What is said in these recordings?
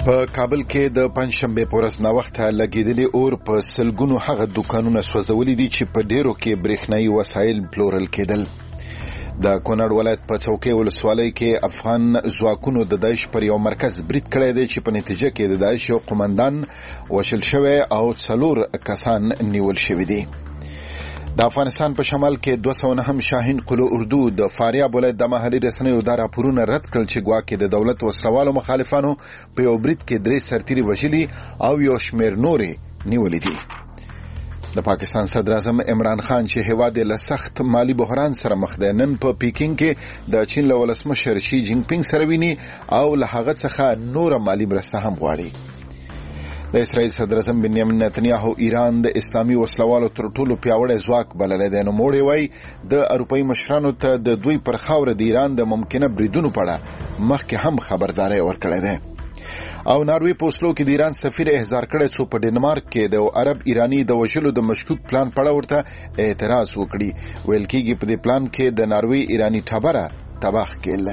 په کابل کې د پنځشنبه په ورځ ناوخته لګېدلې اور په سلګونو هغه دوکانونه سوځولي دي چې په ډیرو کې برېښنايي وسایل پلورل کېدل. د کونړ ولایت په څوکۍ ولسوالۍ کې افغان ځواکونو د داعش پر یو مرکز برید کړی دی چې په نتیجه کې د داعش یو قومندان وژل شوی او 4 کسان نیول شوي دي. د افغانستان په شمال کې 209 شاهین قلو اردو د فاریاب ولایت د محلي رسنیو د راپورونه رد کړل چې ګواکې د دولت وسلوالو مخالفانو په یو برید کې 3 سرتیري وژلي او یو شمېر نورې نیولې دي. د پاکستان صدر اعظم عمران خان چې هیواد له سخت مالی بحران سره مخ دی، نن په پیکینګ کې د چین له ولسمشر شي جین پینګ سره ویني او له هغه څخه نور مالی مرسته هم غواړي. د اسرائیل صدر اعظم بنیامین نتنیاهو ایران د اسلامي وسلوالو تر ټولو پیاوړی ځواک بللی دی. نو موړی وایي د اروپایي مشرانو ته د دوی پر خاوره د ایران د ممکنه بریدونو په اړه مخکې هم خبرداری ورکړی دی. او ناروی په اوسلو کې د ایران سفیر احضار کړی څو په ډنمارک کې د عرب ایرانی د وژلو د مشکوک پلان په اړه ورته اعتراض وکړي. ویل کېږي په دې پلان کې د ناروی ایرانی ټبره تباہ کېل.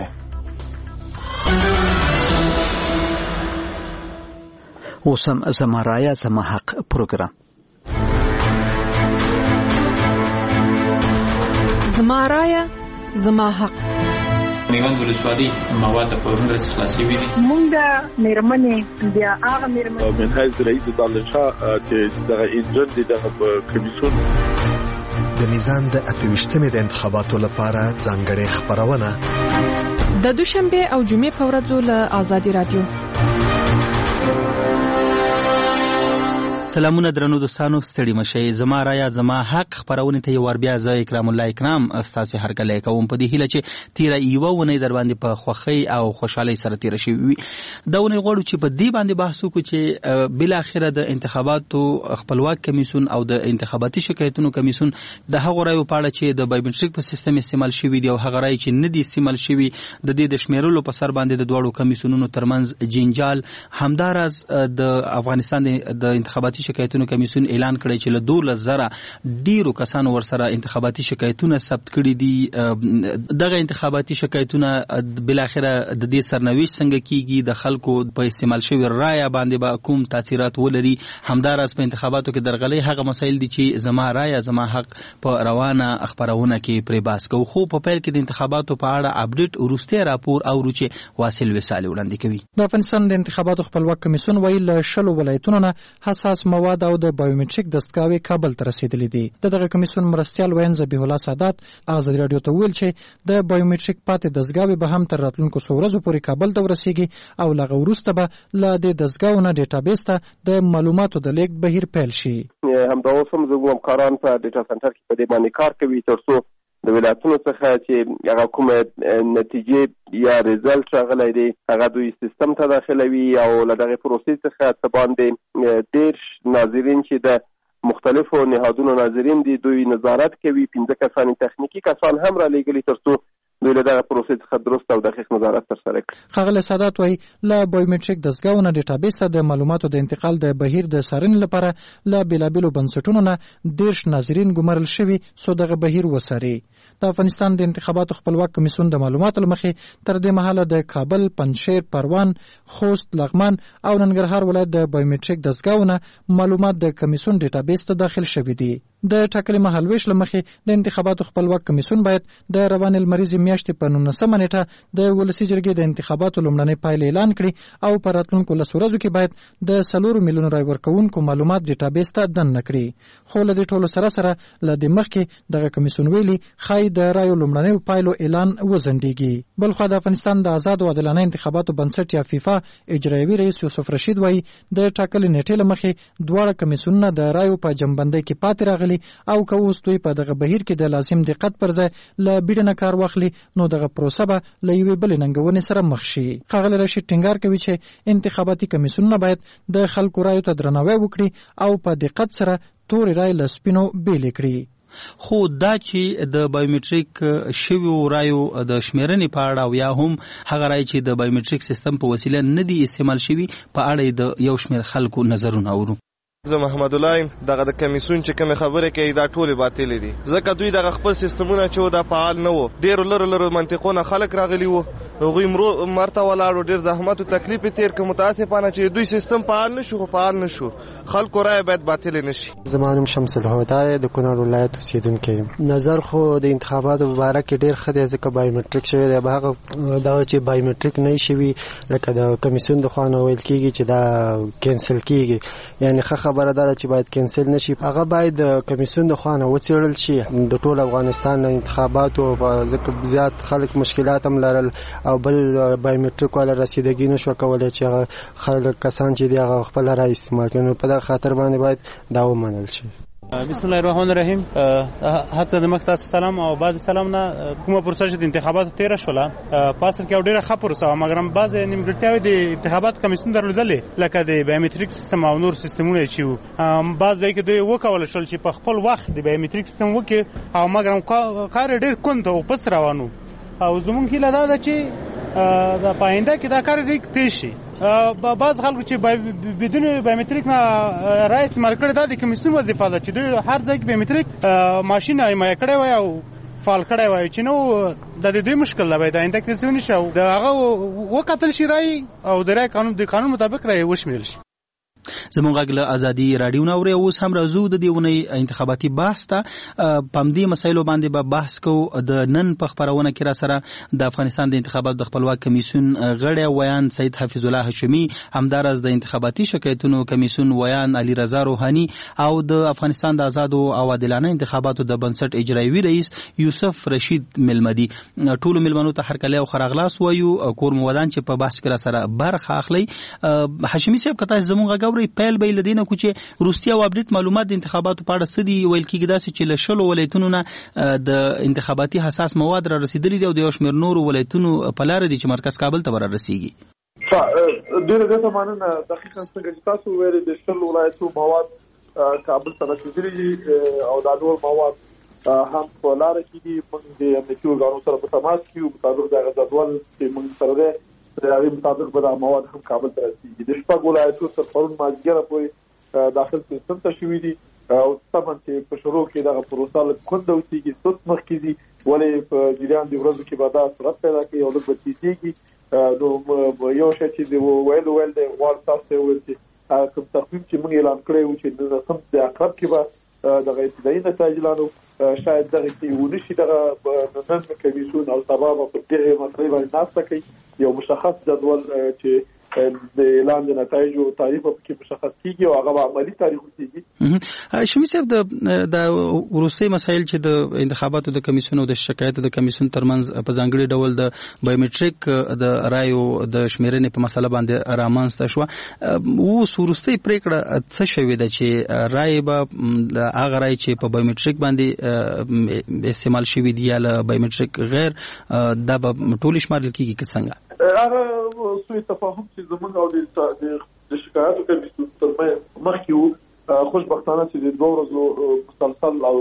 اوسم زما رایه زما حق پروګرام. زما رایه زما حق. میوند ولسوالۍ مواد په هندرس خلاصي وي. مونږ د میرمنې بیا هغه میرمنې من حیث رئیس دالشاه چې دغه انجن دي د کمیسیون د نظام د 28مې د انتخاباتو لپاره ځانګړې خبرونه د دوشنبه او جمعې په ورځو له آزادي رادیو. سلامونه درنو دوستانو، ستړي مشئ. زما رایه زما حق خبرونه ته ور بیا زه اکرام الله اکرام استاسو هرکله کوم په دې هیله چې تیر یو ونې در باندې په خوخی او خوشحالي سره تیر شي وي. دا ونې غواړو چې په دې باندې بحث وکړو چې بل اخره د انتخاباتو خپلواک کمیسیون او د انتخاباتي شکایتونو کمیسیون د هغه رایو په اړه چې د بایومټریک په سیستم استعمال شوی دی او هغه رای چې نه دی استعمال شوی د دې د شمیرلو په سر باندې د دوړو کمیسیونونو ترمنځ جنجال. همدارس د افغانستان د انتخاباتي شکایتونو کمیسیون اعلان کړی چې له 2000 ډیرو کسانو ورسره انتخاباتي شکایتونه ثبت کړي دي. دغه انتخاباتي شکایتونه بل اخره د دې سرنوشت څنګه کیږي، د خلکو په استعمال شوی رای باندې به کوم تاثیرات ولري. همدارس په انتخاباتو کې درغلي هغه مسایل دي چې زما رای زما حق په روانه خبرونه کې پرې باس کوو. خو په پیل کې د انتخاباتو په اړه اپډیټ ورسته راپور او روچه واصل وساله وړاندې کوي. د افغانستان د انتخاباتو خپلواک کمیسیون ویل شلو ولایتونو نه حساس مواد او د بایومټریک دستګاوې کابل ته رسیدلې دي. دغه کمیسیون مرستیال وین ذبیح الله سادات آزاد رادیو ته ویل چې د بایومټریک پاتې دستګاوې به هم تر راتلونکو څو ورځو پورې کابل ته ورسیږي او لغه وروسته به له دې دستګاو نه ډیټابیس ته د معلوماتو د لیږد بهیر پیل شي. همدا اوس هم زموږ همکاران په ډیټا سنټر کې په دې باندې کار کوي ترڅو د ولایتونو څخه چې هغه کومه نتیجې یا ریزلټ راغلی دی هغه دوی سیستم ته داخلوي او له دغه پروسې څخه څه باندې ډېر ناظرین چې د مختلفو نهادونو ناظرین دي دوی نظارت کوي. 15 کسان تخنیکی کسان هم را لېږلي ترڅو دوی له دغه پروسې څخه درست او دقیق نظارت ترسره کړي. ښاغلی سادات وایي له بایومټریک دستګاو نه ډیټابیس ته د معلوماتو د انتقال د بهیر د څارنې لپاره له بېلابېلو بنسټونو نه 10 ناظرین ګمارل شوي څو دغه بهیر وڅاري. د افغانستان د انتخاباتو خپلواک کمیسیون د معلوماتو لمخې تر دې مهاله د کابل، پنجشیر، پروان، خوست، لغمان او ننګرهار ولایت د بایومټریک دستګاو نه معلومات د کمیسیون ډیټابیس ته داخل شوي دي. د ټاکلي مهالویش لمخې د انتخاباتو خپلواک کمیسیون باید د روانې لمریزې میاشتې په 19مه نیټه د ولسي جرګې د انتخاباتو لومړنۍ پایلې اعلان کړي او په راتلونکو 10 ورځو کې باید د 4 میلیونو رای ورکوونکو معلومات ډیټابیس ته دننه کړي. خو له دې ټولو سره له دې مخکې دغه کمیسیون ویلي ښایي د رایو لومړنیو پایلو اعلان وځنډېږي. بلخوا د افغانستان د آزاد او عادلانه انتخاباتو بنسټ یا فیفا اجرایوي رئیس یوسف رشید وایي د ټاکلې نیټې لمخې دواړه کمیسیونونه د رایو په جمعبندۍ کې پاتې راغلي او که اوس دوی په دغه بهیر کې د لازم دقت پر ځای له بیړنه کار واخلي نو دغه پروسه به له یوې بلې ننګونې سره مخ شي. ښاغلی رشید ټینګار کوي چې انتخاباتي کمیسیونونه باید د خلکو رایو ته درناوی وکړي او په دقت سره تورې رای له سپینو بیلې کړي. خو دا چې د بایومټریک شویو رایو د شمیرنې په اړه او یا هم هغه رای چې د بایومټریک سیستم په وسیله نه دی استعمال شوی په اړه د یو شمېر خلکو نظرونه اورو. زه محمد الله دغه د کمیسیون چې کوم خبره کوي دا ټول باطل دي ځکه دوی دغه خپل سیستمونه چې دا فعال نه وو ډیر لره منطقونه خلک راغلي وو هغوی مرته ولاړو ډېر زحمت او تکلیف یې تېر کړ. متاسفانه چې دوی سیستم فعال نه شو خو فعال نه شو. خلکو رایه باید باطلې نه شي. زما نوم شمس الهدی د کونړ ولایت اوسېدونکی یم. نظر خو د انتخاباتو په باره کې ډېر ښه دی ځکه بایومټریک شوی دی. هغه دغه چې بایومټریک نه شوي لکه د کمیسیون د خوا نه ویل کېږي چې دا کینسل کېږي، یعنې ښه خبره ده چې باید کینسل نه شي. هغه باید د کمیسیون د خوا نه وڅېړل شي. د ټول افغانستان انتخاباتو ځکه زیات خلک مشکلات هم لرل او بل بایومټریک والا رسیدګي نه شو کولی چې هغه خلک کسان چې دي هغه خپله رایه استعمال کړي. نو په دغه خاطر باندې باید دا ومنل شي. بسم الله الرحمن الرحیم. هڅه د مخ تاسو سلام او بعد سلام نه کومه پروسه چې د انتخاباتو تیر شوله په اصل کې ډیره ښه پروسه و، مګر بعض نیمګړتیاوې د انتخابات کمیسیون درلودلې لکه د بایومټریک سیستم او نور سیستمونه چې بعض ځای کې دوی وکول شول چې په خپل وخت د بایومټریک سیستم وکړي او مګر کار ډیر کند او پس روانو او زمونږ هیله دا ده چې د پاینده کې دا کار تیز شي. بعض خلکو چې بدون بایومټریک نه رای استعمال کړي دا د کمیسیون وظیفه ده چې دوی هر ځای کې بایومټریک ماشین حمایه کړی وای او فعال کړی وای چې نو د دې مشکل ده باید آینده کې څه ونشي او د هغه وکتل شي رای او د رای قانون مطابق رای وشمیرل شي. زموږ غږ له ازادي رادیو نه اوري. اوس هم راځو د دې ونې انتخاباتي بحث ته. په همدې مسایلو باندې به بحث کوو. د نن په خپرونه کې را سره د افغانستان د انتخاباتو د خپلواک کمیسیون غړی ویان سید حفیظ الله هاشمي، همداراز د انتخاباتي شکایتونو کمیسیون ویان علي رضا روحاني او د افغانستان د آزادو او عادلانه انتخاباتو د بنسټ اجرایوي رئیس یوسف رشید ملمدي. ټولو ملمنو ته هرکلی او خراغلاس وایو. کور مو ودان چې په بحث کې را سره برخه اخلي. هاشمي صاحب که تاسو زموږ پیل به لدینه کو چې روسیا او اپډیټ معلومات د انتخاباتو په اړه سدي ویل کېږي داسې چې له شلو ولایتونو نه د انتخاباتي حساس مواد را رسیدلي دي او د یو شمېر نورو ولایتونو په لاره دي چې مرکز کابل ته رسیږي. ډېر د زمانه دقیقاً څنګه چې تاسو ویل د شلو ولایتونو مواد کابل ته رسیدلي دي او دا ډول مواد هم په لاره کې دي. موږ د امنیتي ارګانونو سره په تماس کې یو مطابق د جدول چې موږ سره ده د هغې مطابق به دا مواد هم کابل ته رسیږي. د شپږ ولایتونو تر پرون مازدیګره پورې داخل سیستم ته شوي دي او طبعا چې په شروع کې دغه پروسه لږ کونده اوسېږي، سست مخکې ځي، ولې په جریان د ورځو کې به دا سرعت پیدا کوي او لږ به تېزېږي. نو یو شی چې ویل دی غواړم تاسو ته وویل چې کوم تقویم چې موږ اعلان کړی و چې د عقرب کې به دغه ابتدایي نتایج اعلانو شاید دغه کې ونه شي. دغه نن کمیسیون او سبا به په دغه مسلې باندې ناسته کوي. یو مشخص جدول چې د اعلان د نتایجو تاریخ په کې مشخص کیږي او هغه عملی تاریخ کیږي. شمی صاحب د وروستي مسایل چې د انتخاباتو د کمیسیون او د شکایتو د کمیسیون ترمنځ په ځانګړي ډول د بایومټریک د رایو د شمیرنې په مسله باندې رامنځته شو. اوس وروستي پریکړه څه شوې ده چې رای به هغه رای چې په بایومټریک باندې استعمال شوی دی یا بایومټریک غیر دا به ټول شمارل کیږي که څنګه؟ هغه سوء تفاهم چې زموږ او د شکایتو کمیسیون ترمنځ مخکې وو، خوشبختانه چې د دوه ورځو مسلسل او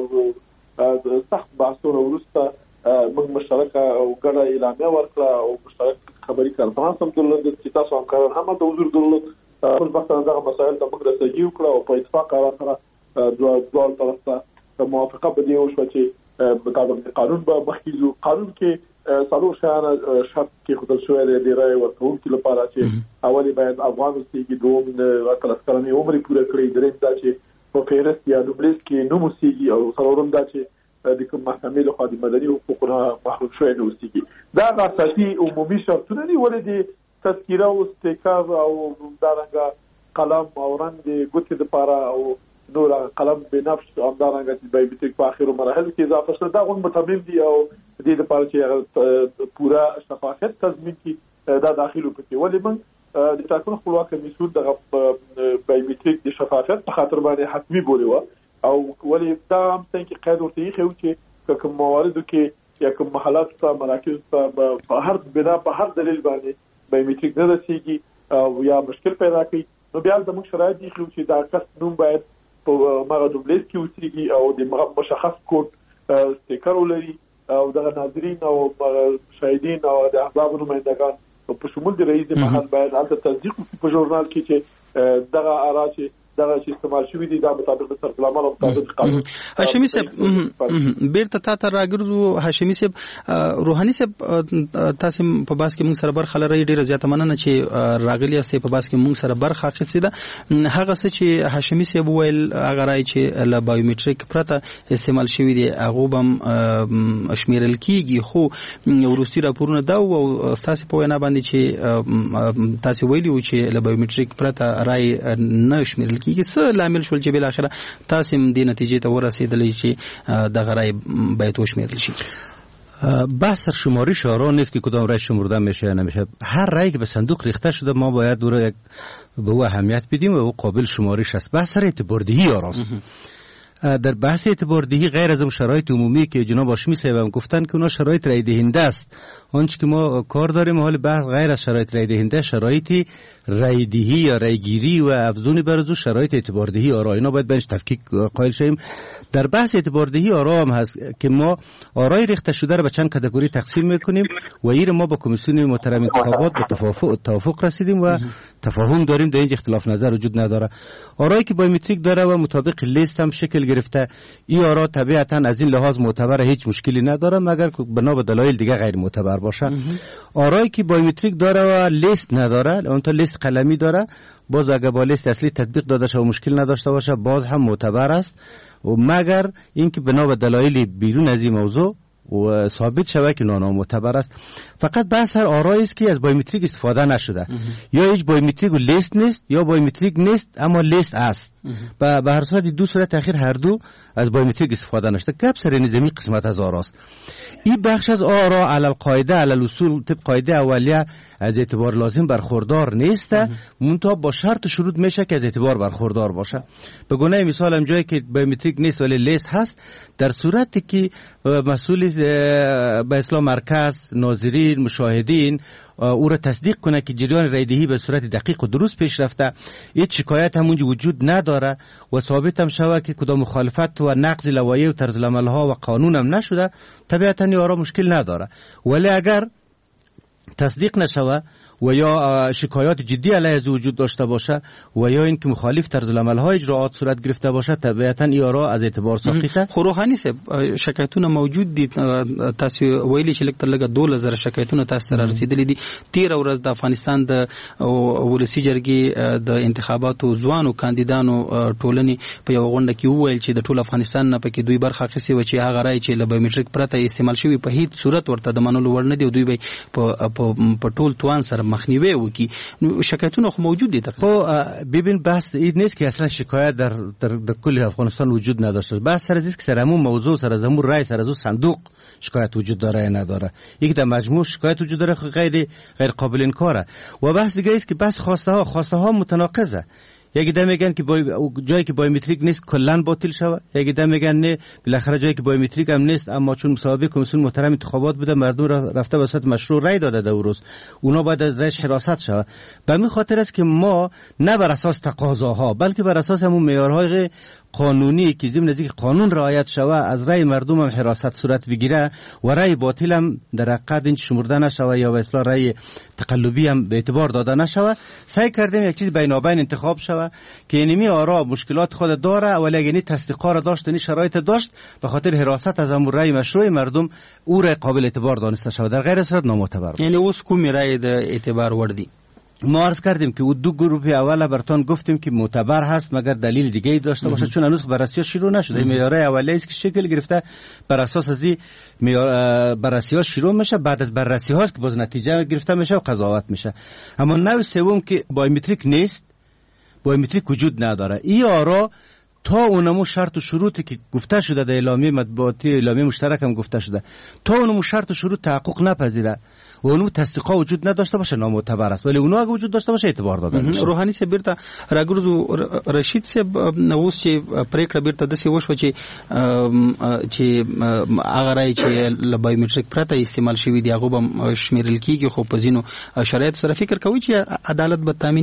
سخت بحثونو وروسته موږ مشترکه او ګډه اعلامیه ورکړه او مشترک خبري کنفرانس هم درلود چې تاسو همکاران هم د حضور درلود. خوشبختانه دغه مسایل ته موږ رسېږي وکړه او په اتفاق سره دوه طرف ته موافقه په دې وشوه چې مطابق قانون به مخکې ځو. قانون کې څلور شیان شرط کېښودل شوی دی د رایې ورکوونکي لپاره چې اول باید افغان اوسېږي، دوم 18 کلنۍ عمر یې پوره کړی، درېیم دا چې په فهرست یا نوملیست کې نوم اوسېږي او څلورم دا چې د کوم محکمې لخوا د مدني حقوقو نه محروم شوی نه اوسېږي. دا اساسي عمومي شرطونه دي. ولې د تذکیره او استیکار او همدارنګه قلم او رنګ د ګوتې دپاره او نور قلم بنفس همدارنګه چې بایومټریک په آخرو مراحلو کې اضافه شوه دا غون متمم دي او دې لپاره چې پوره شفافیت تضمین کړي دا داخلو پکې. ولې موږ د ټاکنو خپلواک کمیسیون دغه بایومټریک د شفافیت په خاطر باندې حتمي بولې وه او ولې دا هم څنګه کې قید ورته ایښی و چې کوم مواردو کې یا کوم محلاتو ته مراکزو ته په هر بنا په هر دلیل باندې بایومټریک نه رسېږي او یا مشکل پیدا کوي نو بیا زموږ شرایط ایښي و چې دا کس نوم باید په هغه ډوبلیس کې اوسېږي او د مشخص کوډ سټیکر ولري او دغه ناظرین او شاهدین او د احزابو نمایندګان په شمول د رئیس محل باید هلته تصدیق وکړي په ژورنال کې چې دغه آرا چې دغه چې استعمال شوی دي دا مطابق د سرغړونې او مطابق قانون. هاشمي صاحب بیرته تا ته راګرځو. هاشمي صاحب روحاني صاحب تاسو په باس کې موږ سره برخه لري. ډیره زیاته مننه چې راغلی سي په باس کې موږ سره برخه اخیسته. هغه څه چې هاشمي صاحب ویل هغه راي چې ل بایومټریک پرته استعمال شوی دي هغه بم شمیرل کیږي، خو ورستي راپورونه دا او تاسو په وینا باندې چې تاسو ویلي و چې ل بایومټریک پرته راي نه شمیرل کیږي. څه لامل شول چې بل اخره تاسو دې نتیجې ته ورسېدلې چې د غرای باید وشمیرل شي؟ بحث شماری شورا نیست که کدام رای شمرده میشه یا نمیشه. هر رایی که به صندوق ریخته شده ما باید او را به او اهمیت بدیم و او قابل شماریش است. بحث اعتباردهی آراست. در بحث اعتباردهی غیر از اون شرایط عمومی که جناب هاشمی صاحب گفتن که اونا شرایط رای دهنده است، آنچه که ما کار داریم حال بحث غیر از شرایط رای دهنده شرایط رای دهی یا رای گیری و افزون بر از شرایط اعتباردهی آرا، اینا باید بهش تفکیک قائل شیم. در بحث اعتباردهی آرا هم هست که ما آرای ریخته شده را به چند کاتگوری تقسیم میکنیم و این ما با کمیسیون محترم انتخابات به توافق رسیدیم و تفاهم داریم، در اینجا اختلاف نظر وجود نداره. آرایی که بایومتریک داره و مطابق لیست هم شکل گرفته، این آرا طبیعتا از این لحاظ معتبر، هیچ مشکلی نداره مگر بنا به دلایل دیگه غیر معتبر باشه. آرایی که بایومتریک داره و لیست نداره، اون تا لیست قلمی داره، باز اگه با لیست اصلی تطبیق داده شه و مشکل نداشته باشه باز هم معتبر است، و مگر اینکه بنا به دلایل بیرون از این موضوع و ثابت شود که نامعتبر است. فقط بحث هر آرایی است که از بایومتریک استفاده نشده، یا هیچ بایومتریک و لیست نیست یا بایومتریک نیست اما لیست است. به هر صورت دو صورت اخیر هر دو از بایومتریک استفاده نشده. گپ سر نظامی قسمت از آراست. این بخش از آرا علی القاعده علی الاصول طبق قاعده اولیه از اعتبار لازم برخوردار نیست، منتها با شرط و شروط میشه که از اعتبار برخوردار باشه. به گونه مثال هم جایی که بایومتریک نیست ولی لیست هست، در صورتی که مسئول به اصطلاح مرکز ناظرین مشاهدین او را تصدیق کنه که جریان رایدهی به صورت دقیق و درست پیش رفته، هیچ شکایت هم اونجا وجود نداره و ثابت هم شود که کدام مخالفت و نقض لوایح و طرز العمل ها و قانون هم نشده، طبیعتا یارا مشکل نداره. ولی اگر تصدیق نشوه و یا شکایات جدی علیه از وجود داشته باشه و یا اینکه مخالف طرز العمل های اجراعات صورت گرفته باشه، طبیعتا یارا از اعتبار ساقطه. خو روحانی صاحب شکایتونه موجود دي، تاسو ویلي چې لکه لګه 2000 شکایتونه تاسو ته رسیدلې دي. 13 ورځ د افغانستان د ولسی جرګې د انتخاباتو ځوانو کاندیدانو ټولنې په یو غونډه کې وویل چې د ټول افغانستان نه پکې دوی برخه اخیستي و چې هغه راي چې ل بایومټریک پرته استعمال شوی په هیڅ صورت ورته د منلو وړ نه دی، دوی به په ټول توان سره مخنیوي وکي. شکایتونه خو موجود دي. خو ببین بحث این نیست که اصلا شکایت در کل افغانستان وجود نداشته. بحث سر از است که سر همون موضوع سر از همون رای سر از صندوق شکایت وجود داره یا نداره. یک در مجموع شکایت وجود داره، غیر قابل انکاره. و بحث دیگه است که بحث خواسته ها متناقضه. یکی ده میگن که جایی که بایومتریک نیست کلا باطل شود، یکی ده میگن نه بالاخره جایی که بایومتریک هم نیست اما چون مصوبه کمیسیون محترم انتخابات بوده مردم رفته به صورت مشروع رای داده در روز، اونا باید از رایش حراست شود. به همین خاطر است که ما نه بر اساس تقاضاها بلکه بر اساس همون معیارهای قانونی که ضمن نزدیک قانون رعایت شود از رای مردم هم حراست صورت بگیره و رای باطل هم در حقیقت این شمرده نشود یا به اصطلاح رای تقلبی هم به اعتبار داده نشود. سعی کردیم یک چیز بینابین انتخاب شود که اینمی آرا مشکلات خود داره ولی اگه تصدیقا را داشت این شرایط داشت به خاطر حراست از امور رای مشروع مردم او را قابل اعتبار دانسته شود، در غیر صورت نامعتبر. یعنی اوس کوم رای د اعتبار وردی؟ ما عرض کردیم که دو گروه اوله برتون گفتیم که معتبر هست مگر دلیل دیگه ای داشته باشه، چون هنوز بررسی شروع نشده. معیارهای اولیه است که شکل گرفته، بر اساس از این بررسی شروع میشه، بعد از بررسی هاست که باز نتیجه گرفته میشه و قضاوت میشه. اما نوع سوم که بایومتریک نیست، بایومتریک وجود نداره، این آرا تا اونمو شرط و شروطی که گفته شده در اعلامیه مطبوعاتی اعلامیه مشترک هم گفته شده، تا اونمو شرط و شروط تحقق نپذیره و اونو تصدیقا وجود نداشته باشه نامعتبر است، ولی اونو اگه وجود داشته باشه اعتبار داده میشه. روحانی صاحب بیرته راګرځو رشید صاحب اوس چې پریکړه بیرته د سی وشو چې هغه راي چې ل بایومټریک پرته استعمال شوی دی هغه به شمیرل کیږي، خو په ځینو شرایط سره فکر کوي چې عدالت به تامین شي.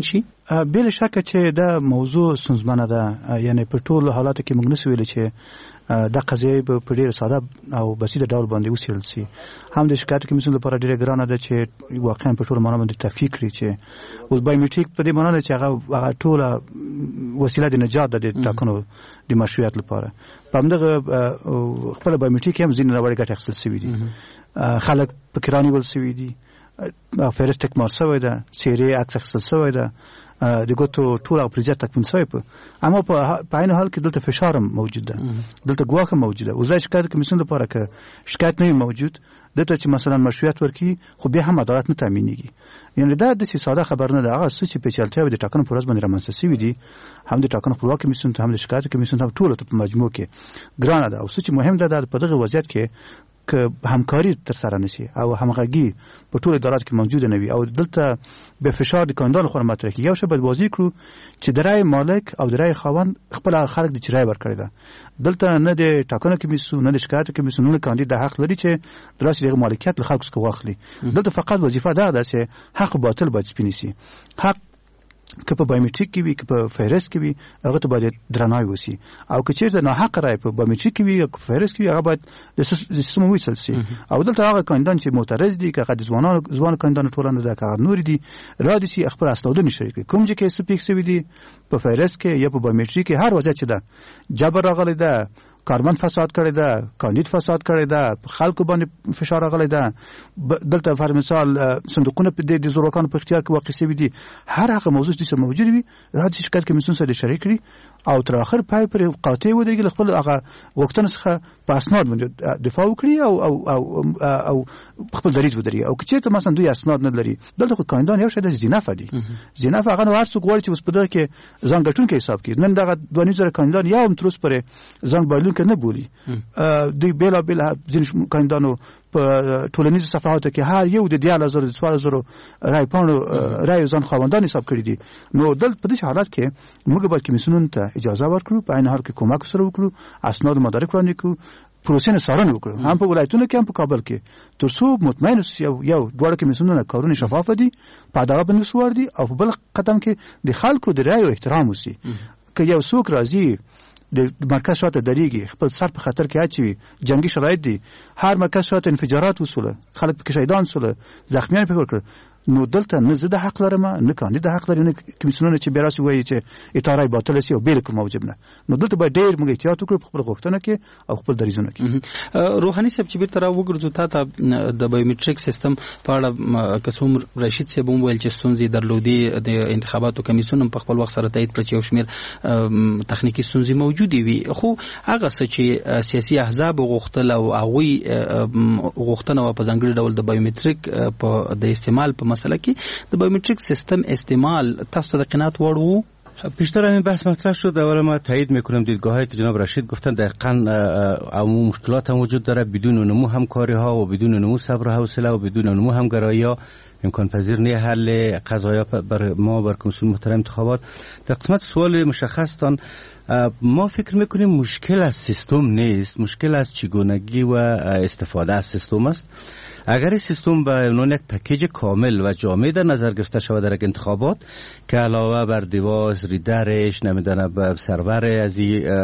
بل شک چې دا موضوع ستونزمنه ده، یعنی په ټول حالاتو کې موږ نسو ویل چې دا قضیه په ډېر ساده او بسیط ډول باندې وسیل سي. هم د شکایت کمیسیون لپاره ډېر ګرانه ده چې واقعا په ټول معنا باندې تفکیک کړي چې اوس بایومټریک په دې معنا ده چې هغه ټول وسیله د نجات د ټاکنو د مشروعیت لپاره. په همدغه خپل بایومټریک هم ځینې نوړې ګټه اخیستل سوي دي، خلک پکې رانیول سوي دي، فهرست تکمال سوی ده، څېرې عکس اخیستل سوی ده، د ګوتو ټول اپریزیت تکمیل سوی په اما په عین حال کې دلته فشار موجود ده، دلته ګواښ موجود ده. او زه شکایت کمیسیون لپاره که شکایت نه موجود دته چې مثلا مشروعیت ورکی خو بیا هم عدالت نه تامینېږي. یعنی دا د ساده خبر نه ده، هغه څه چې پیچلتیا د ټاکنو پر ورځ باندې رامنځته سوي دي، هم د ټاکنو خپلواک کمیسیون ته هم د شکایت کمیسیون ته ټول په مجموع کې ګرانه ده. او څه چې مهم ده په دغه وضعیت کې که همکاري تر سره نشي او همغږي په ټول ادارات کې موجود نه وي او دلته به فشار د کاندیدانو خور مطرح کی، یو شی باید واضح کړو چې د رای مالک او د رای خاوند خپل خلک د چرای ورکړي ده. دلته نه د ټاکنو کمیسیون نه د شکایت کمیسیون نه کاندید حق لري چې دراسي دغه مالکیت له خلکو څخه واخلي. دلته فقط وظیفه ده چې حق باطل باید سپینیسي. حق که په بایومټریک کې وي که په فهرست کې وي هغه ته باید درناوی وسی، او که چیرته ناحق رای په بایومټریک کې وي او په فهرست کې وي هغه باید د سیستم ویسل سي. او دلته هغه کاندیدان چې معترض دي که هغه د ځوان کاندیدانو ټولنه ده که هغه نور دي را دي سي خپل اسنادونه شریک کوم چې کې سپیک سوي دي په فهرست کې یا په بایومټریک کې هر وضعیت چې ده جبر راغلی ده، کارمند فساد کړی ده، کاندید فساد کړی ده، خلکو باندې فشار راغلی ده، دلته فر مثال صندوقونه د زورواکانو په اختیار کې واقع شوي دي، هر هغه موضوع چې موجود وي راځي شکایت کمیسیون سره شریک کړي او تر اخر پای پر قاطع ودرېږي، خپل هغه غوښتنه څخه په اسناد باندې دفاع وکړي او خپل دریځ ودرېږي. او که چېرته مثلا دوی اسناد نه لري، دلته خو کاندیدان یو شی د زینف دي، زینف هغه نو هر څوک غواړي چې اوس په دغه کې ځان ګټونکی حساب کړي. نن دغه 2000 کاندیدان یا هم تر اوسه پورې ځان بایلونکی نه بولي. دوی بېلابېل ځینې کاندیدانو په ټولنیزو صفحاتو کې هر یو د 10000 14,000 رای پاڼو رای ځان خاوندان حساب کړي دي. نو دلته په دې حالت کې موږ باید کمیسیونونو ته اجازه ورکړو، په عین حال کې کومک سره وکړو، اسناد مدارک وړاندې کړو، پروسې نه څارنه وکړو، هم په ولایتونو کې هم په کابل کې، تر څو مطمئن یو دواړه کمیسیونونه کارونه شفاف دي، په عدالت باندې سوار دي، او په بل قدم کې د خلکو د رایو احترام وشي. که یو څوک راځي د مرکز شاته دریږي، خپل سر په خطر کې اچوي، جنگي شرایط دي، هر مرکز شاته انفجارات وسوله، خلک پکې شهیدان سوله، زخمیان پکې ورکړل، نو دلته نه زه د حق لرم نه کاندید حق لري، نه کمیسیونونه چې بیراسي وایي چې اطاعت باطل سي او بالکل موجب نه. نو دلته باید ډېر موږ احتیاط وکړو په خپل غوښتنه کې او خپل دریځونه کې. روحاني صاحب چې بیرته راوګرځو ته د بایومټریک سیستم په اړه قسم رشید صاحب هم ویل چې ستونزې درلودي، د انتخاباتو کمیسیون په خپل وخت سره تایید کړ چې یو شمېر تخنیکی ستونزې موجودې وي، خو هغه څه چې سیاسي احزاب غوښتل او هغوی غوښتنه په ځانګړي ډول د بایومټریک په د استعمال په مسئله کې د بایومټریک سیستم استعمال تاسو د قناعت وړ وو؟ بیشتر همین بحث مطرح شد. اولا ما تایید میکنم دیدگاهایی که جناب رشید گفتن دقیقاً عموم مشکلات هم وجود داره. بدون نمو همکاری ها و بدون نمو صبر و حوصله و بدون نمو همگرایی ها امکان پذیر نه حل قضایا بر ما بر کمیسیون محترم انتخابات. در قسمت سوال مشخص تان ما فکر میکنیم مشکل از سیستم نیست، مشکل از چگونگی و استفاده از سیستم است. اگر این سیستم به عنوان یک پکیج کامل و جامع در نظر گرفته شود در انتخابات که علاوه بر دیواز ریدرش نمیدونم سرور از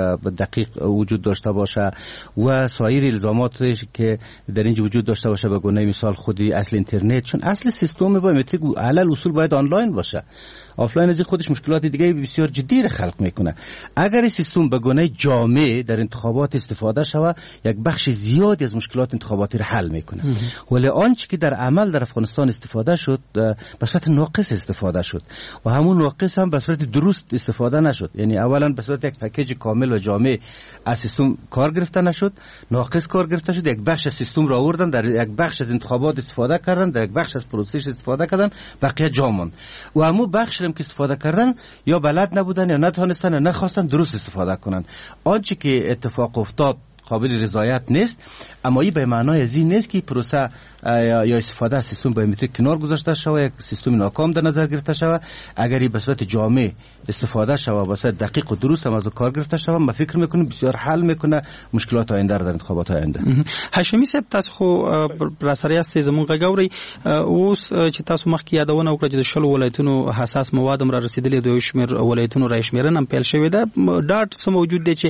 دقیق وجود داشته باشه و سایر الزاماتی که در اینجا وجود داشته باشه، به گونه مثال خودی اصل اینترنت، چون اصل سیستم بایومتریک علل اصول باید آنلاین باشه، آفلاین از خودش مشکلات دیگه بسیار جدی خلق میکنه. اگر این سیستم به گونه جامع در انتخابات استفاده شود یک بخش زیادی از مشکلات انتخاباتی را حل میکنه. ولی آنچه که در عمل در افغانستان استفاده شد به صورت ناقص استفاده شد و همون ناقص هم به صورت درست استفاده نشد. یعنی اولا به صورت یک پکیج کامل و جامع از سیستم کار گرفته نشد، ناقص کار گرفته شد. یک بخش از سیستم را آوردن در یک بخش از انتخابات استفاده کردن، در یک بخش از پروسش استفاده کردن، بقیه جا ماند. و همون بخش هم که استفاده کردن یا بلد نبودن یا نتونستن یا نخواستن درست استفاده کنن. آنچه که اتفاق افتاد قابل رضایت نیست، اما این به معنای از این نیست که پروسه یا استفاده از سیستم بایومتریک کنار گذاشته شود، یک سیستم ناکام در نظر گرفته شود. اگر این به صورت جامع استفاده شود، به صورت دقیق و درست هم از کار گرفته شود، ما فکر میکنیم بسیار حل میکنه مشکلات آینده در انتخابات آینده. هاشمي صاحب، تاسو خو راسره یاست زمونږ غوړی اوس چې تاسو مخکې یادونه وکړه چې د شلو ولایتونو حساس مواد را رسیدلې، د شمیر ولایتونو را شمیرنه هم پیل شوې ده. ډاټ سم موجود دی چې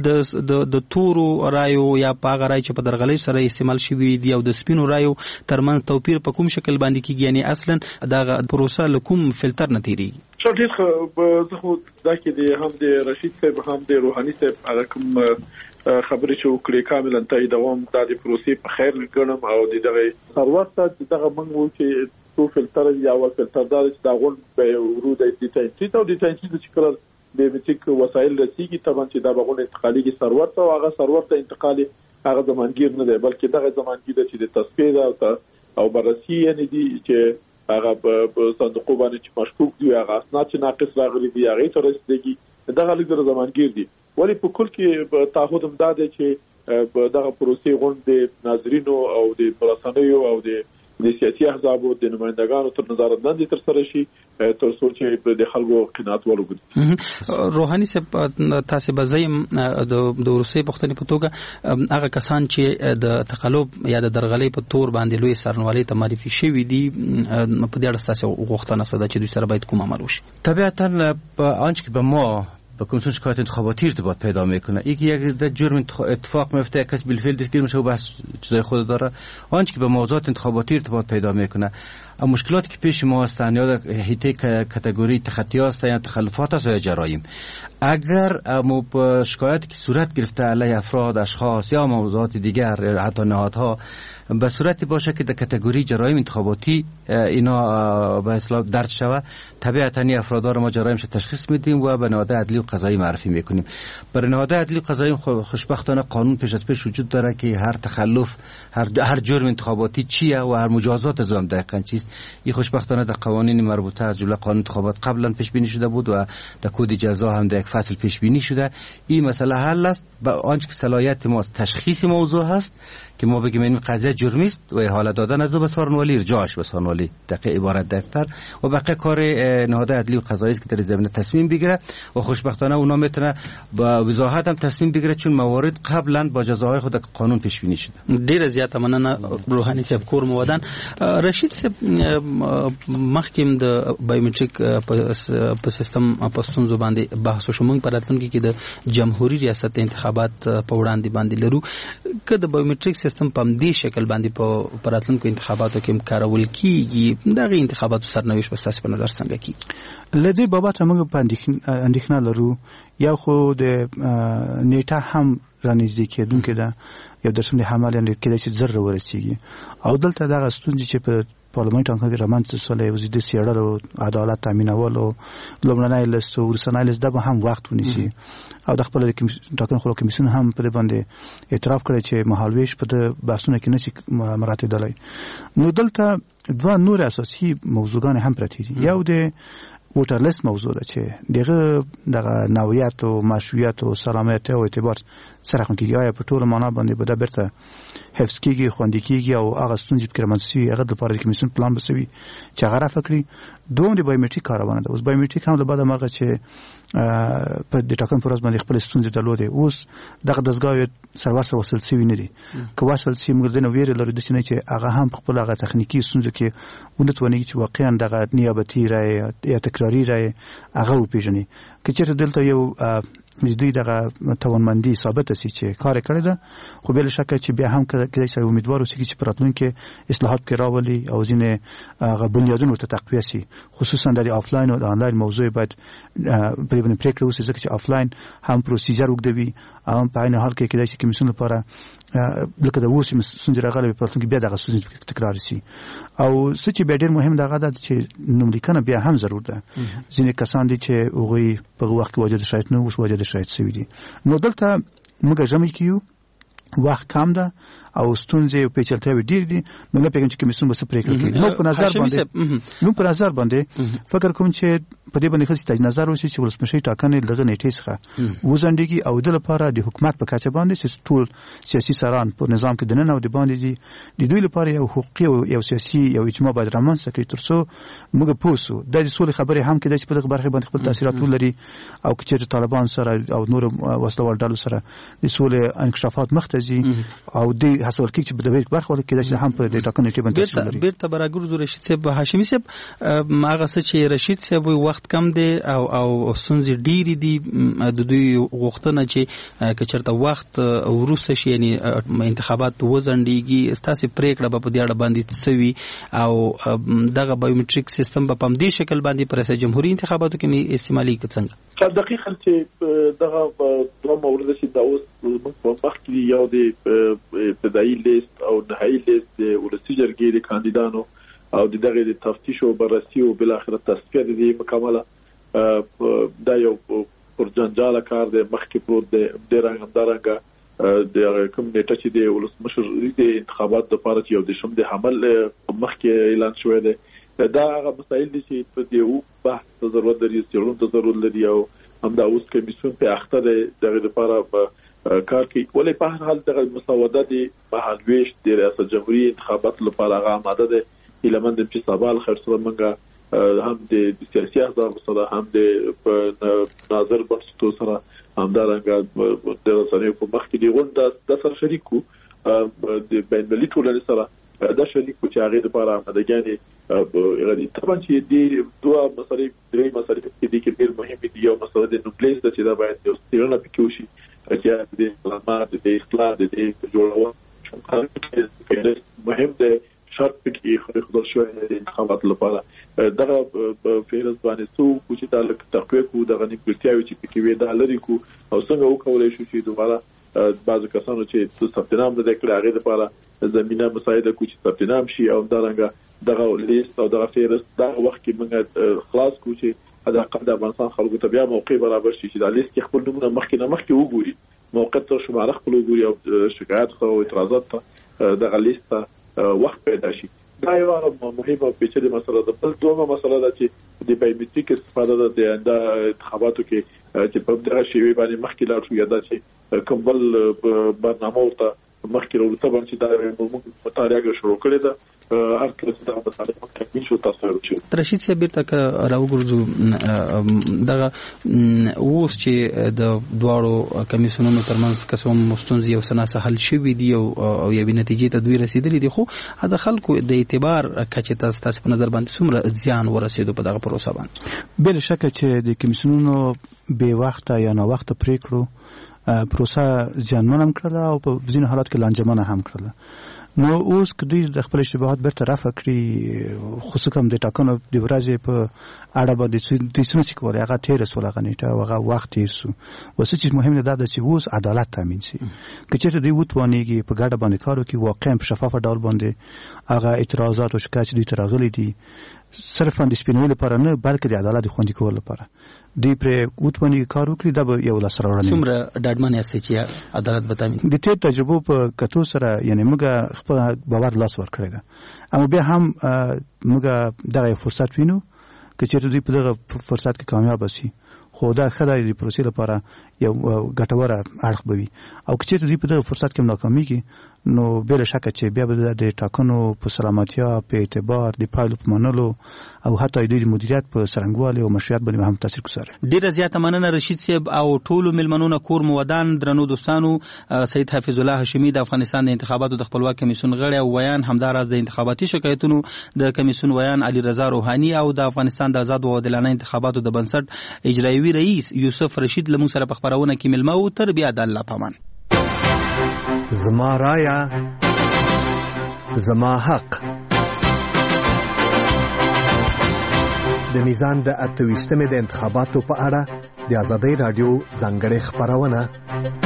د تورو رایو یا پاغه رای چې په درغلۍ سره استعمال شوی دی او د سپینو رایو ترمنځ توپیر په کوم شکل باندې کیږي؟ یعنی اصلا دا پروسه لکوم فلټر نه تیریږي؟ ډېر زه خو دا کې دی هم د رشید صاحب هم د روحاني صاحب هغه کوم خبرې چې وکړې کاملا تایید دوام د پروسې په خیر ګڼم او دغه ثروت ته دغه موږ وو چې تو فلټر یا ول فلټر دا چې دا غون به ورود د ټینټي او د ټینټي د شکل د میټیک وسایل رسیږي طبعا چې دا بغون انتقالي ثروت او هغه ثروت ته انتقالي هغه زمانګیر نه دی، بلکې دغه زمانګیر چې د تصفیه او بررسي یعنی دي چې هغه په صندوق باندې چې مشکوک دی، هغه اسناد چې ناقص راغلي دي هغه ته رسیدګي دغه لږ زمانګیر دي. ولی په کل کې تعهد هم دا دی چې دغه پروسې غونډې ناظرینو او د رسنیو او د سیاسي احزابو د نمائندګانو تر نظارت لاندې تر سره شي تر څو چې د خلکو قناعت ولوګي. روحاني صاحب، تاسو به زم د روسي پښتني په توګه هغه کسان چې د تقلب یا د درغلۍ په تور باندې لوی سرنوالي ته معرفي شوی دي په دې اړه تاسو غوښتنه ساده چې دوی سره باید کوم عمل وشي؟ طبیعتا آنچه که به ما با کمیسیون شکایت انتخاباتی ارتباط پیدا میکنه، یک جرم اتفاق میفته، کسی بالفعل دستگیر میشه و بس چیزای خود داره. آنچه که به موضوعات انتخاباتی ارتباط پیدا میکنه، مشکلاتی که پیش ما هستند یا هیته کاتگوری تخطی است یا تخلفات است یا جرایم، اگر شکایاتی که صورت گرفته علیه افراد، اشخاص یا موضوعات دیگر حتی نهادها به صورتی باشه که در کاتگوری جرایم انتخاباتی اینا به اصطلاح درج شود، طبیعتاً افراد را ما جرایمش تشخیص میدیم و به نهاد عدلی و قضایی معرفی میکنیم. برای نهاد عدلی و قضایی خوشبختانه قانون پیش از پیش وجود داره که هر تخلف، هر جرم انتخاباتی چیه و هر مجازات از آن دقیقاً چیست. این خوشبختانه در قوانین مربوطه از جمله قانون انتخابات قبلا پیش بینی شده بود و در کد جزا هم در یک فصل پیش بینی شده. این مسئله حل است. با آنچه که صلاحیت ما تشخیص موضوع هست که ما بگیم این قضیه جرمی است و حالا دادن از به سارنوالی، ارجاعش به سارنوالی دقیق عبارت دفتر و بقیه کار نهاد عدلی و قضایی است که در زمینه تصمیم بگیره و خوشبختانه اونا میتونه با وضاحت هم تصمیم بگیره چون موارد قبلا با جزاهای خود قانون پیش بینی شده. ډیره زیاته مننه روحاني صاحب کور مودان. رشید صاحب، مخکیم د بایومټریک په سیستم په ستونزو باندې بحث وشو. موږ په راتلونکي کې د جمهوریت ریاست انتخابات په وړاندې باندې لرو. که د بایومټریک سیستم په دې شکل باندې په راتلونکو انتخاباتو کې کارول کیږي، دغه انتخاباتو سرنوشت په اساس په نظر څنګه کیږي؟ لدی بابت موږ په اندېښنه لرو. یو خو د نیټه هم رانږدې کېدونکې ده، یو درسم د حمل یعنې کېدای شي زر ورسیږي او دلته دغه ستونزې چې په پارلمان ټاکنو کې رامنځته شولی وزیر د څېړل او عدالت تامینول او لومړنی لیست او وروستنی لیست دا به هم وخت ونیسي او د خپل ټاکنو خپل کمیسیون هم په دې باندې اعتراف کړی چې مهالویش په دې بحثونو کې نشي مراتبدلی. نو دلته دوه نور اساسي موضوعګانې هم پرتې دي. یو د ووټر لیست موضوع ده چې دغه نوعیت او مشروعیت او سلامت او اعتبار سره کوم کېږي، آیا په ټوله معنا باندې به دا بیرته حفظ کېږي، خوندي کېږي او هغه ستونزې پکې رامنځته شوي هغه دپاره د کمیسیون پلان به څه چې هغه رفع کړي. دوم د بایومټریک کارونه ده. اوس بایومټریک هم له بعده مرغه چې په د ټاکنو په ورځ باندې خپل ستونزې درلودې، اوس دغه دستګاه سره وصل شوي نه دي. که وصل شي موږ ځینې ویرې لرو داسې نه چې هغه هم په خپل هغه تخنیکي ستونزو کې ونتوانېږي چې واقعا دغه نیابتي رایې یا تکراري رایې هغه وپېژني. که چېرته دلته یو دوی دغه توانمندي ثابته شي چې کار کړی ده، خو بې شکه چې بیا هم کېدای شي امیدوار اوسي چې په راتلونکي اصلاحات کې راولي او ځینې هغه بنیادونه ورته تقویه شي، خصوصا د آفلاین او د آنلاین موضوع باید پرې باندې پرېکړه وشي، ځکه چې آفلاین هم پروسیجر اوږدوي او په عین حال کې کېدای شي کمیسیون لپاره لکه د اوس ستونزې راغلې په راتلونکي بیا دغه ستونزې تکرار شي. او څه چې بیا ډېر مهم دغه ده چې نوملیکنه بیا هم ضرور ده. ځینې کسان دي چې هغوی په وخت کې واجد شرایط نه اوس واجد شرایط شوي دي. نو دلته موږ ژمی کیو وخت کم ده او ستونزې او پیچلتیاوې ډېر دي نو نه پېژنم چې کمیسیون به څه پرېکړه کوي نو په نظر باندې فکر کوم چې په دې باندې خاص نظر وشي چې ولسمشر ټاکنې دغه نیټې څخه وزندګي او د لپاره د حکومت په کچه باندې چې ټول سیاسي سران په نظام کې دننه او د باندې دي د دوی لپاره یو حقوقي او یو سیاسي یو اجماع باید رامنځته کړي ترڅو موږ پوسو د سولې خبرې هم کې د په دغه برخه باندې خپل تاثیرات ولري او چې طالبان سره او نور وسلوال ډلو سره د سولې انکشافات مختزي او د حاصل کې چې په دغه برخه کې د هم په د ټاکنې کې باندې تاثیر لري بیرته براګرځو رشید صاحب هاشمي صاحب هغه څه چې رشید صاحب وخت کم دی او سنځ ډیری دي د دوی غوښتنه چې کچرته وخت ورسته شي یعنی انتخابات وزندګي استاسي پریکړه په دې اړه باندې سوي او دغه بایومټریک سیستم په پم دې شکل باندې پر ریاست جمهوریت انتخاباتو کې استعمالي څنګه دقیقاً چې دغه دوه مورد چې دا اوس موږ په وخت کې یو د ابتدایي لیست او نهایي لیست د ولسی جرګې د کاندیدانو او دغه د تفتیش او بررسي او بل اخر تصفیه د مکمله دا یو پر جنجال کار د مخکې پروت د همدارنګه د کوم نیټه چې د ولسمشر د انتخابات لپاره چې یو د شم د حمل مخکې اعلان شوی دی دا هغه مسایل دي چې په دې بحث ته ضرورت لري څېړنو ته ضرورت لري او همدا اوس کمیسیون په اخته ده دغه لپاره کار کوي ولې په هر حال دغه مسودات په حالويش د ریاست جمهوریت انتخابات لپاره هغه آماده ده ایلمن د چې سوال خرڅه منګه هم د سیاسي احزاب سره هم د ناظر بنسټو سره همدارنګه د رسنیو په مخ کې دی غونډه د سره شریکو د بین‌المللي ټولنې سره دا شریک چې هغه لپاره آمادګي غوړي طبعا چې د دوه مسلې درې مسلې کې ډېر مهم دي یو مسله د نوپلیس چې دا باید یو ستیرنه پکې وشي چې د اقتصاد د اصلاح د جوړولو مهم دی شرط کې خپل شوی د انتخابات لپاره دغه فهرست باندې څو چې تعلق تقویه کو دغه نیمګړتیاوې چې پکې وي د لری کو او څنګه وکولای شو چې دوباره بعض کسانو چې ثبت نام نه کړی هغه لپاره زمينه مساعده کو چې ثبت نام شي او دغه دغه لیست او دغه فهرست دغه وخت کې موږ خلاص کو چې دا قاعده افغانستان خلکو ته بیا موقع برابر شي چې د لیست کې خپل نمونه مخکې وګوري موقع ته شماره خپل وګوري او شکایت او اعتراضات ته دغه لیست وخت پیدا شي دا یو مهمه پیچلې مسله ده بل دومره مسله ده چې د بایومټریک استفاده د انتخاباتو کې چې په دغه شی باندې مخکې لا شو یاده چې کومبل برنامه ورته مخکې ورته باندې دا موږ مطالعه شروع کړې ده هر کله چې دا مطالعه تکمیل شو تاسو ورچې رشید صاحب بیرته راوګرځو دغه اوس چې د دواړو کمیسیونونو ترمنځ کوم مستونزې او سناسه حل شوې دي او یوې نتیجې ته دوی رسیدلې دي خو د خلکو د اعتبار کچه تاسو په نظر باندې څومره زیان ورسېدو په دغه پروسه باندې بل شک چې د کمیسیونونو به وخت یا نه وخت پریکړو پروسه زیانمن هم کړله او په ځینو حالات کې لانجمنه هم کړله نو اوس کدی د خپل شبهات برته رافع کړي خصوصا د ټاکنو د ورځې په اړه باندې د سنسي کولای هغه تیر رسول غنیټه هغه وخت تیر سو وسه چې مهم نه ده چې اوس عدالت تامین شي کچېته دی وټوانېږي په ګډه باندې کارو کې واقعا په شفاف ډول باندې هغه اعتراضات او شکایت دي ترغلي دي صرفا د سپینولو لپاره نه بلکې د عدالت خوندي کول لپاره دی پر وټوانېږي کار وکړي دا یو لاس راوړنه څومره ډاډمن یاست چې عدالت به تامین د تیر تجربه په کتو سره یعنی موږ خپل باور لاس ورکړی ده اما بیا هم موږ دغه فرصت وینو چې دوی په دغه فرصت کې کامیاب شي خو دا خدای د پروسې لپاره یو ګټور اړخ بوي او چې دوی په دغه فرصت کې ناکامېږي نو بل شک چې بیا به د ټاکنو په سلامتیا په اعتبار د پایلو په منلو او حتی د مدیریت په سرنګوالي او مشروعیت باندې هم تاثیر کوي ډیره زیاته مننه رشید صاحب او ټولو ملمنونو کور مودان درنو دوستانو سید حفیظ الله هاشمی د افغانستان د انتخاباتو د خپلواک کمیسیون غړی او ویان همداراز د انتخاباتي شکایتونو د کمیسیون ویان علي رضا روحاني او د افغانستان د آزاد او عادلانه انتخاباتو د بنسټ اجرایوي رئیس یوسف رشید لمو سره په خبرونه کې ملمه او تر بیا د الله پامان زما رایا زما حق د میزان د 28مې د انتخاباتو په اړه د آزادۍ رادیو ځانګړې خبرونه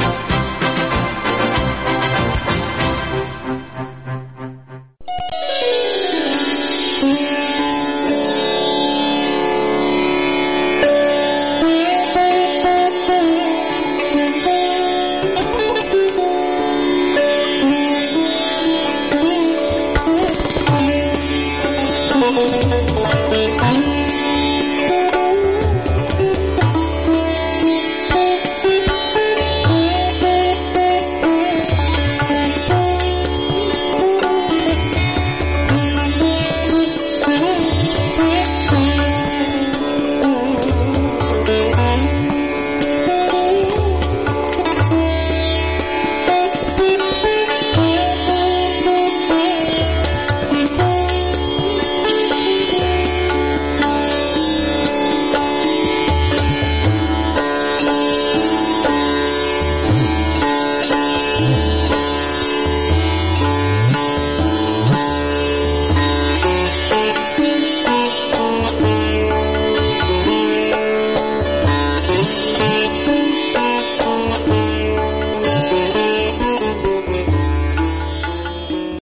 شي